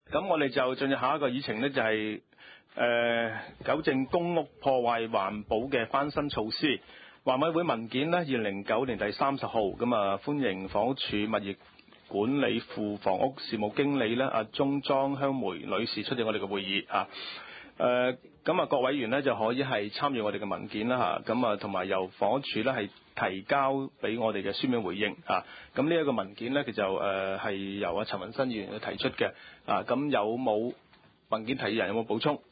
咁我哋就進入下一個議程呢，就係糾正公屋破壞環保嘅翻新措施。環委會文件呢，2009年第30號，咁啊歡迎房屋署物業管理副房屋事務經理呢，阿鍾莊香梅女士出席我哋嘅會議啊。咁啊各委員呢就可以係參與我哋嘅文件啦嚇，咁啊同埋由房屋署呢係提交俾我哋嘅書面回應啊。咁呢一個文件呢，佢就係由阿陳文新議員去提出嘅啊。咁有冇文件提議人有冇補充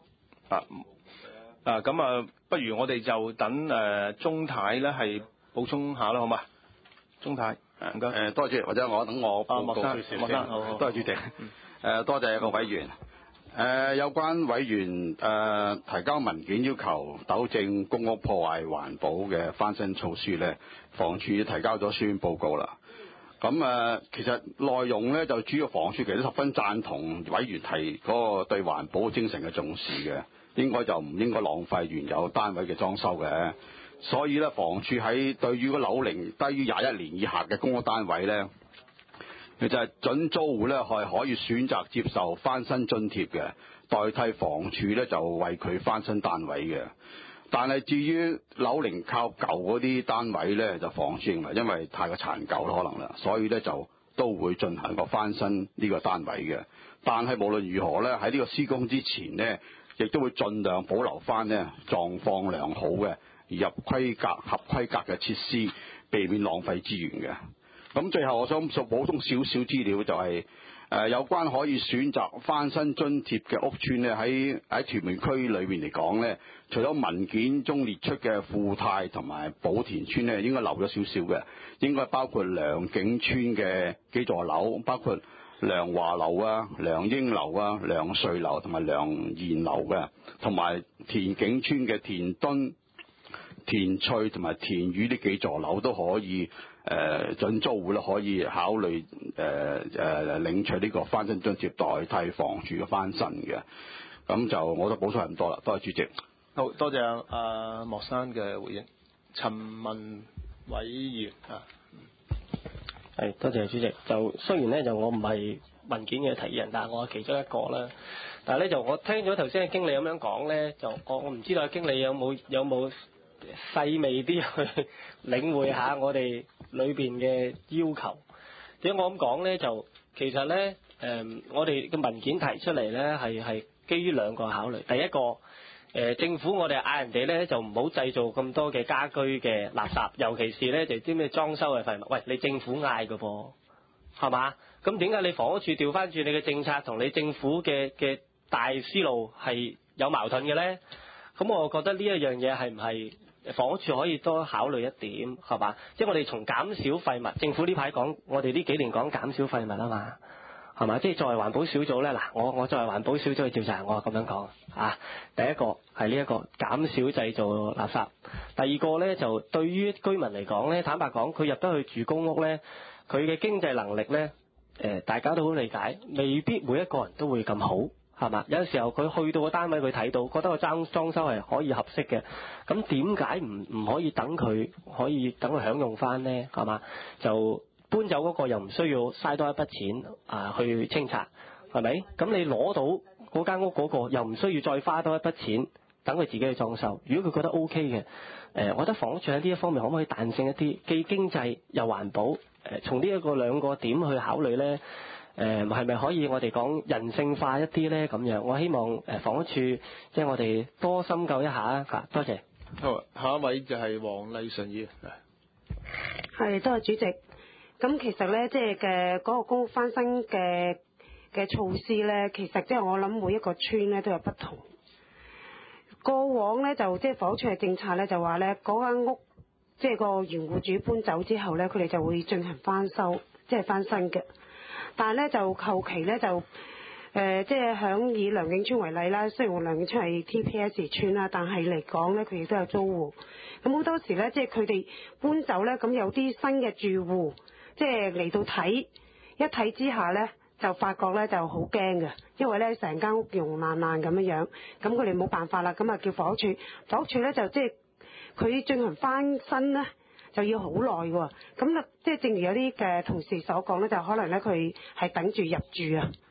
咁啊，不如我哋就等鍾太咧係補充下啦，好嘛？鍾太，唔該。 多謝，或者等我報告少少先。 好， 多謝主席。多謝各位委員。有關委員提交文件要求糾正公屋破壞環保嘅翻新措施咧，房署提交咗書面報告啦。咁其實內容咧就主要房署其實都十分贊同委員提嗰個對環保精神嘅重視嘅。應該就唔應該浪費原有單位嘅裝修嘅，所以咧房署喺對於個樓齡低於21年以下嘅公屋單位咧，其實準租戶咧係可以選擇接受翻新津貼嘅，代替房署咧就為佢翻新單位嘅。但係至於樓齡靠舊嗰啲單位咧，就房署認為因為太過殘舊啦可能啦，所以咧就都會進行個翻新呢個單位嘅。但係無論如何咧，喺呢個施工之前咧，亦都會盡量保留翻呢狀況良好嘅合規格嘅設施，避免浪費資源嘅。咁最後我想補充少少資料，就係有關可以選擇翻新津貼嘅屋邨呢，喺屯門區裏面嚟講呢，除咗文件中列出嘅富泰同埋寶田邨呢，應該留咗少少嘅，應該包括良景邨嘅幾座樓，包括良華樓啊、良英樓啊、良瑞樓同埋良賢樓嘅，同埋田景村嘅田墩、田翠同埋田宇呢幾座樓都可以準租戶咧可以考慮領取呢個翻新津貼，代替房署嘅翻新嘅。咁就我都補充係咁多啦，多謝主席。 好多謝阿莫生嘅回應。陳文偉議員啊。 係，多謝主席。就雖然咧就我唔係文件嘅提議人，但係我係其中一個啦。但係咧就我聽咗頭先嘅經理咁樣講咧，就我唔知道經理有冇細微啲去領會下我哋裏邊嘅要求。點解我咁講咧？就其實咧我哋嘅文件提出嚟咧係基於兩個考慮。第一個政府我哋嗌人哋咧就唔好製造咁多嘅家居嘅垃圾，尤其是咧就啲咩裝修嘅廢物。喂，你政府嗌嘅噃，係嘛？咁點解你房屋署調翻轉你嘅政策同你政府嘅大思路係有矛盾嘅咧？咁我覺得呢一樣嘢係唔係房屋署可以多考慮一點，係嘛？即係我哋從減少廢物，政府呢排講，我哋呢幾年講減少廢物啊嘛。係嘛？即係作為環保小組咧，嗱，我作為環保小組嘅調查，我係咁樣講啊。第一個係呢一個減少製造垃圾。第二個咧就對於居民嚟講咧，坦白講，佢入得去住公屋咧，佢嘅經濟能力咧，大家都好理解，未必每一個人都會咁好，係嘛？有陣時候佢去到個單位，佢睇到覺得個裝修係可以合適嘅，咁點解唔可以等佢享用翻咧？係嘛？就搬走嗰個又唔需要嘥多一筆錢去清拆，係咪？咁你攞到嗰間屋嗰個又唔需要再花多一筆錢等佢自己去裝修。如果佢覺得 OK 嘅，我覺得房屋署喺呢一方面可唔可以彈性一啲，既經濟又環保？從呢一個兩個點去考慮咧，係咪可以我哋講人性化一啲咧？咁樣我希望房屋署即係我哋多深究一下啊！多謝。 好，下一位就係黃麗純議員。 係，多謝主席。咁其實咧，即係嘅嗰個公屋翻新嘅措施咧，其實即係我諗每一個村咧都有不同。過往咧就即係房屋署嘅政策咧就話咧，嗰間屋即係個原戶主搬走之後咧，佢哋就會進行翻修，即係翻新嘅。但係咧就後期咧就即係響以良景村為例啦，雖然良景村係 TPS 村啦，但係嚟講咧佢亦都有租戶。咁好多時咧，即係佢哋搬走咧，咁有啲新嘅住戶。即係嚟到睇，一睇之下咧，就發覺咧就好驚嘅，因為咧成間屋溶爛爛咁樣，咁佢哋冇辦法啦，咁啊叫房屋署咧就即係佢進行翻新咧就要好耐喎，咁即係正如有啲嘅同事所講咧，就可能咧佢係等住入住啊，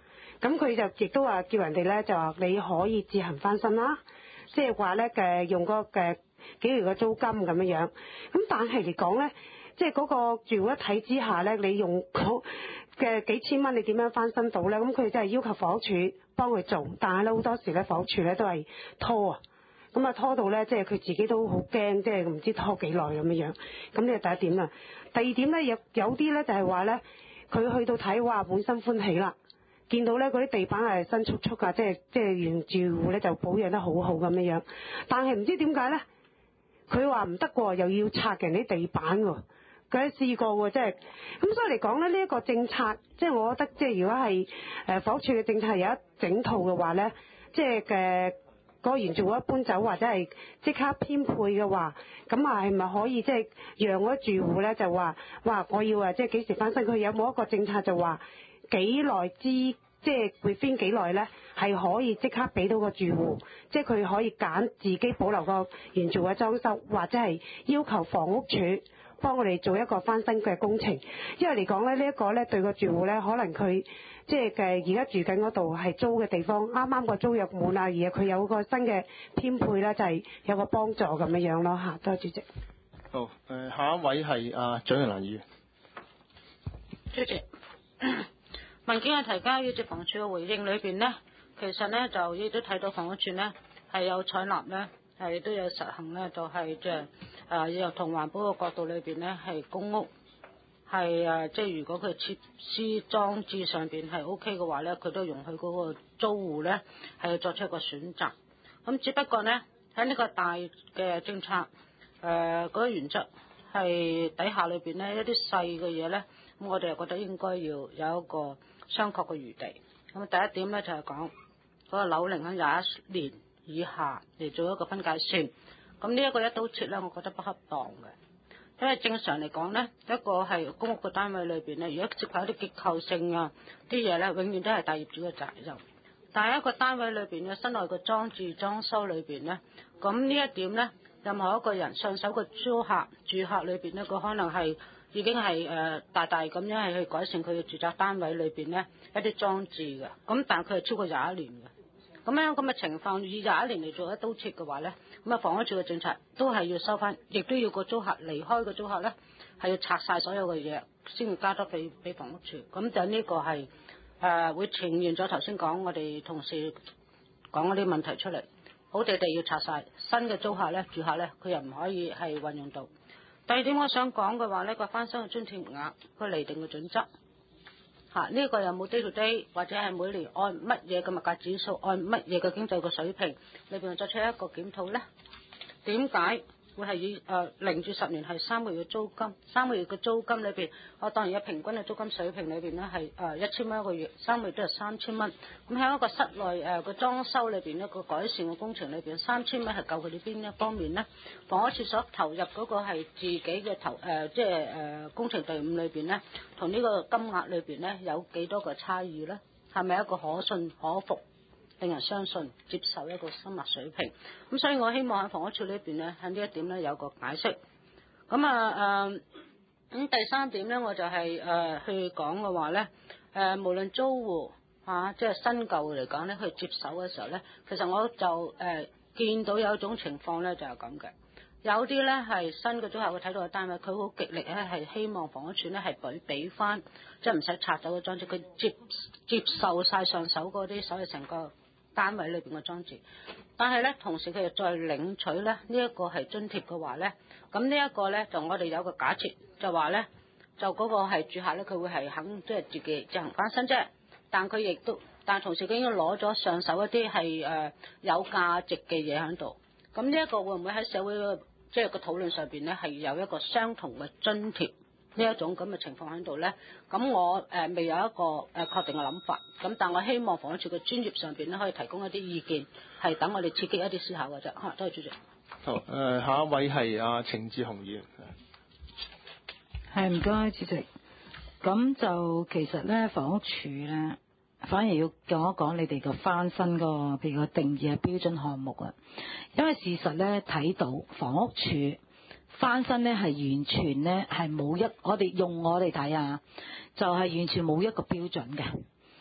咁佢就亦都話叫人哋咧就話你可以自行翻新啦，即係話咧用嗰嘅幾個月嘅租金咁樣樣。咁但係嚟講咧，即係嗰個住戶一睇之下咧，你用嘅幾千蚊你點樣翻新到咧？咁佢真係要求房屋署幫佢做，但係咧好多時咧房屋署咧都係拖啊。咁啊拖到咧，即係佢自己都好驚，即係唔知拖幾耐咁樣樣。咁呢個第一點啦。第二點咧，有啲咧就係話咧，佢去到睇哇滿心歡喜啦，見到咧嗰啲地板係新簇簇啊，即係原住戶咧就保養得好好咁樣樣。但係唔知點解咧，佢話唔得喎，又要拆人啲地板喎。佢試過喎，即係咁，所以嚟講咧，呢一個政策，即係我覺得，即係如果係房屋署嘅政策有一整套嘅話咧，即係嗰個原住戶一搬走或者係即刻編配嘅話，咁啊係咪可以即係讓嗰啲住戶咧就話，哇我要即係幾時翻新？佢有冇一個政策就話幾耐即係within幾耐咧係可以即刻俾到個住戶，即係佢可以揀自己保留個原住戶嘅裝修，或者係要求房屋署幫我哋做一個翻新嘅工程。因為嚟講咧，呢一個咧對個住戶咧，可能佢即係而家住緊嗰度係租嘅地方，啱啱個租約滿啊，而佢有個新嘅編配咧，就係有個幫助咁樣樣咯嚇。多謝主席。 好，下一位係蔣麗蘭議員。 主席，文件嘅提交要接房署嘅回應裏邊呢，其實呢就亦都睇到房屋署呢係有採納呢，係都有實行呢，就係即係又同環保嘅角度裏邊呢，係公屋係即係如果佢設施裝置上邊係 OK 嘅話呢，佢都容許嗰個租戶呢係作出一個選擇。咁只不過呢，喺呢個大嘅政策嗰個原則係底下裏邊呢，一啲細嘅嘢呢，咁我哋又覺得應該要有一個商榷嘅餘地。咁第一點呢，就係講嗰個樓齡喺21年以下嚟做一個分界線。咁呢一個一刀切呢，我覺得不恰當嘅。因為正常嚟講呢，一個係公屋嘅單位裏邊呢，如果涉及一啲結構性啊啲嘢呢，永遠都係大業主嘅責任。但係一個單位裏邊嘅室內嘅裝置裝修裏邊呢，咁呢一點呢，任何一個人上手嘅租客住客裏邊呢，佢可能係已經係大大咁樣係去改善佢嘅住宅單位裏邊呢一啲裝置嘅。咁但係佢係超過21年嘅。咁嘅情況，以21年嚟做一刀切嘅話呢，咁房屋署嘅政策都係要收翻，亦都要個租客離開個租客呢，係要拆晒所有嘅嘢，先會交得俾房屋署。咁就呢個係會呈現咗頭先講我哋同事講嗰啲問題出嚟，好地要拆晒，新嘅租客呢，住客呢，佢又唔可以係運用到。第二點我想講嘅話呢，個翻新嘅津貼額個釐定嘅準則。呢個有冇 day to day 或者係每年按乜嘢嘅物價指數，按乜嘢嘅經濟嘅水平裏邊作出一個檢討呢？點解會係以0至10年係3個月嘅租金？3個月嘅租金裏邊，我當然有平均嘅租金水平裏邊呢係1000蚊一個月，3個月都係3000蚊。咁喺一個室內個裝修裏邊一個改善嘅工程裏邊，3000蚊係夠佢哋邊一方面呢？房屋署所投入嗰個係自己嘅工程隊伍裏邊呢，同呢個金額裏邊呢有幾多個差異呢？係咪一個可信可服，令人相信接受一個生活水平？咁所以我希望喺房屋署呢邊呢，喺呢一點呢有個解釋。咁第三點呢，我就係去講嘅話呢，無論租戶即係新舊嚟講呢，去接手嘅時候呢，其實我就見到有一種情況呢，就係咁嘅。有啲呢係新嘅租客會睇到個單位，佢好極力咧係希望房屋署呢係俾翻，即係唔使拆走嘅裝置，佢接受晒上手嗰啲所謂成個單位裏邊嘅裝置。但係呢，同時佢又再領取呢一個係津貼嘅話呢，咁呢一個呢，就我哋有個假設，就話呢，就嗰個係住客呢，佢會係肯即係自己自行翻新啫，但同時佢已經攞咗上手一啲係有價值嘅嘢喺度。咁呢一個會唔會喺社會即係個討論上邊呢，係有一個相同嘅津貼呢一種咁嘅情況喺度呢？咁我未有一個確定嘅諗法。咁但我希望房屋署嘅專業上邊呢，可以提供一啲意見，係等我哋刺激一啲思考嘅啫。多謝主席。 好，下一位係程志雄議員。 係，唔該主席。咁就其實呢，房屋署呢，反而要講一講你哋個翻新個譬如個定義嘅標準項目啊，因為事實咧睇到房屋署翻新咧係完全咧係冇我哋睇啊，就係完全冇一個標準嘅。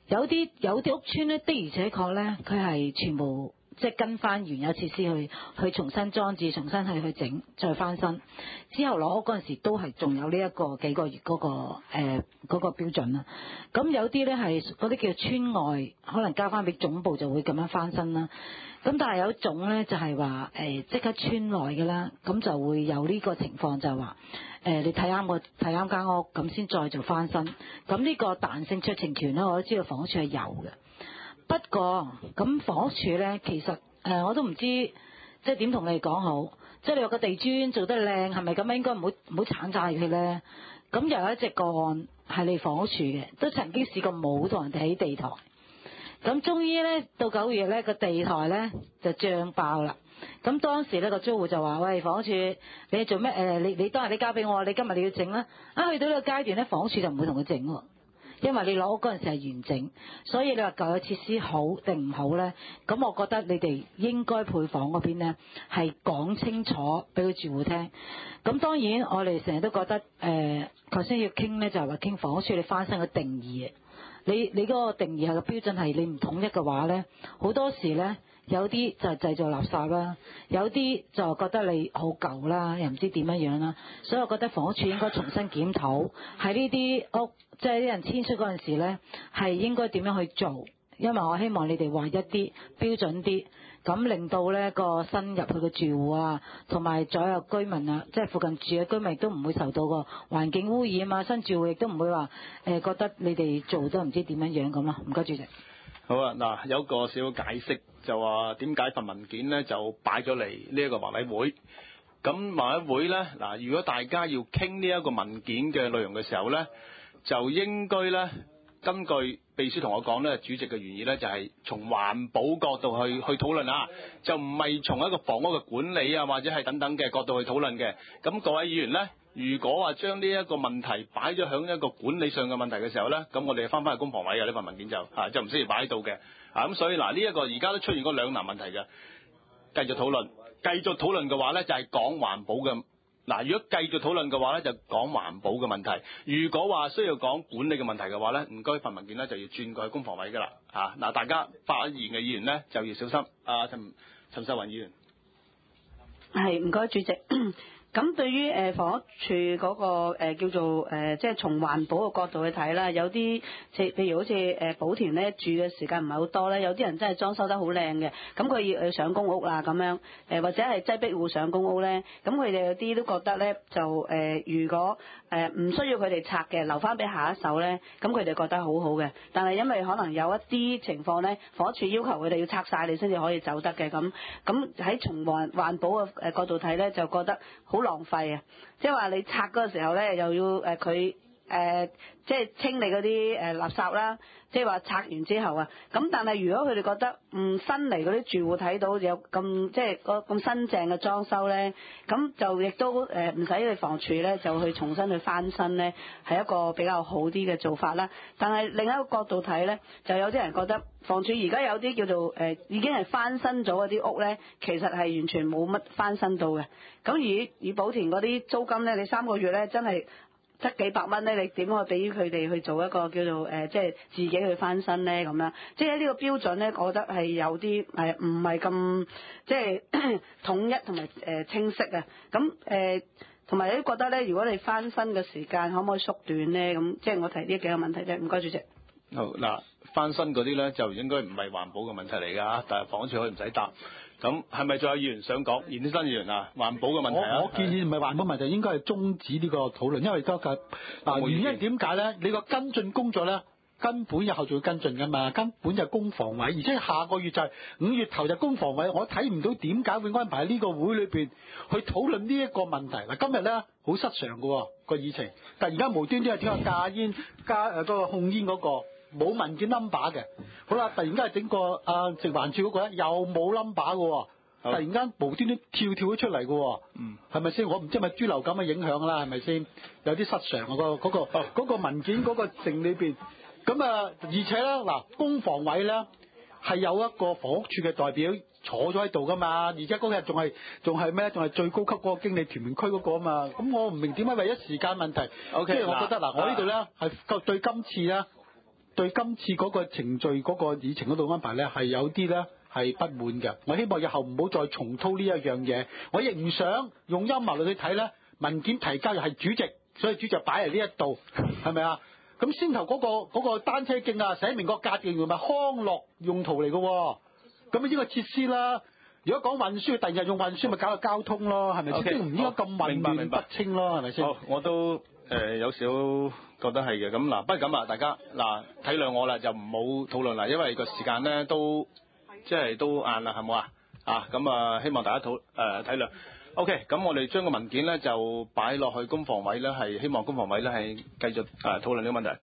有啲屋邨咧的而且確咧，佢係全部即係跟翻原有設施去重新裝置、重新去整、再翻新。之後攞屋嗰陣時都係仲有呢一個幾個月嗰個標準啦。咁有啲咧係嗰啲叫村外，可能交翻俾總部就會咁樣翻新啦。咁但係有一種咧就係話即刻村內嘅啦，咁就會有呢個情況就係話你睇啱間屋咁先再做翻新。咁呢個彈性酌情權咧，我都知道房屋署係有嘅。不過咁房屋署咧，其實我都唔知即係點同你哋講好。即係你話個地磚做得靚，係咪咁樣應該唔好鏟晒佢咧？咁又有一隻個案係你房屋署嘅，都曾經試過冇同人哋起地台。咁終於咧到9月咧個地台咧就脹爆啦。咁當時咧個租戶就話：喂，房屋署你做咩？你當日你交俾我，你今日你要整啦。去到呢個階段咧，房屋署就唔會同佢整喎。因為你攞屋嗰陣時係完整，所以你話舊嘅設施好定唔好咧？咁我覺得你哋應該配房嗰邊咧係講清楚俾佢住戶聽。咁當然我哋成日都覺得頭先要傾咧就係話傾房屋署你翻新嘅定義。你嗰個定義係個標準係你唔統一嘅話咧，好多時咧有啲就係製造垃圾啦，有啲就覺得你好舊啦，又唔知點樣啦。所以我覺得房屋署應該重新檢討喺呢啲屋。即係啲人遷出嗰陣時咧，係應該點樣去做？因為我希望你哋劃一啲標準啲，咁令到呢個新入去嘅住戶啊，同埋左右居民啊，即係附近住嘅居民都唔會受到個環境污染啊，新住戶亦都唔會話覺得你哋做都唔知點樣咁咯。唔該，主席。 好啊，嗱，有個小解釋就話點解份文件咧就擺咗嚟呢一個華委會。咁華委會咧嗱，如果大家要傾呢一個文件嘅內容嘅時候咧，就應該咧，根據秘書同我講咧，主席嘅原意咧就係從環保角度去討論啊，就唔係從一個房屋嘅管理啊或者係等等嘅角度去討論嘅。咁各位議員咧，如果話將呢一個問題擺咗響一個管理上嘅問題嘅時候咧，咁我哋翻去公房委嘅呢份文件就唔需要擺喺度嘅。咁所以嗱，呢一個而家都出現過兩難問題嘅，繼續討論嘅話咧就係講環保嘅。嗱，如果繼續討論嘅話咧，就講環保嘅問題；如果話需要講管理嘅問題嘅話咧，唔該份文件咧就要轉過去公房委噶啦。嗱，大家發言嘅議員咧就要小心。陳秀雲議員， 係唔該主席。咁對於房屋署嗰個叫做即係從環保嘅角度去睇啦，有啲譬如好似寶田咧住嘅時間唔係好多咧，有啲人真係裝修得好靚嘅，咁佢要上公屋啦咁樣，或者係擠迫戶上公屋咧，咁佢哋有啲都覺得咧就如果唔需要佢哋拆嘅，留翻俾下一手咧，咁佢哋覺得好好嘅。但係因為可能有一啲情況咧，房屋署要求佢哋要拆晒你先至可以走得嘅，咁喺從環保嘅角度睇咧，就覺得好浪費啊！即係話你拆嗰個時候咧，又要佢即係清理嗰啲垃圾啦，即係話拆完之後啊，咁但係如果佢哋覺得新嚟嗰啲住戶睇到有咁即係咁新淨嘅裝修咧，咁就亦都唔使去房署咧就去重新去翻新咧，係一個比較好啲嘅做法啦。但係另一個角度睇咧，就有啲人覺得房署而家有啲叫做已經係翻新咗嗰啲屋咧，其實係完全冇乜翻新到嘅。咁而寶田嗰啲租金咧，你3個月咧真係得幾百蚊咧，你點可以俾佢哋去做一個叫做即係自己去翻新咧咁樣？即係呢個標準咧，我覺得係有啲唔係咁即係統一同埋清晰啊。咁同埋你都覺得咧，如果你翻新嘅時間可唔可以縮短咧？咁即係我提呢幾個問題啫。唔該，主席。 好嗱，翻新嗰啲咧就應該唔係環保嘅問題嚟㗎，但係房署可以唔使答。咁係咪仲有議員想講？延伸議員啊，環保嘅問題我建議唔係環保問題，應該係終止呢個討論，因為而家原因點解咧？你個跟進工作咧，根本日後仲要跟進㗎嘛，根本就係公房委，而且下個月就係5月頭就公房委，我睇唔到點解會安排喺呢個會裏邊去討論呢一個問題。嗱，今日咧好失常㗎個議程，但係而家無端端係整個戒煙加嗰個控煙嗰個。冇文件 number 嘅，好啦，突然間係整個食環署嗰個咧，又冇 number 嘅喎，突然間無端端跳咗出嚟嘅喎，係咪先？我唔知係咪豬流感嘅影響啦，係咪先？有啲失常啊，嗰個文件嗰個證裏邊，咁而且咧嗱，公房委咧係有一個房屋署嘅代表坐咗喺度噶嘛，而且嗰日仲係咩？仲係最高級嗰個經理屯門區嗰個啊嘛，咁我唔明點解為咗時間問題，即係我覺得嗱，我呢度咧係對今次咧。 對今次嗰個程序嗰個議程嗰度安排咧係有啲咧係不滿嘅。我希望日後唔好再重蹈呢一樣嘢。我亦唔想用陰謀論去睇咧，文件提交又係主席，所以主席擺喺呢一度，係咪啊？咁先頭嗰個單車徑啊，寫明個格徑係咪康樂用途嚟嘅喎？咁呢個設施啦。如果講運輸，第二日用運輸咪搞個交通咯，係咪先？唔應該咁混亂不清咯，係咪先？ 好，我都有少覺得係嘅。咁嗱，不如咁啊，大家嗱體諒我啦，就唔好討論啦，因為個時間咧都即係都晏啦，係冇啊？咁啊，希望大家體諒。OK，咁我哋將個文件咧就擺落去公房委咧，係希望公房委咧係繼續討論呢個問題。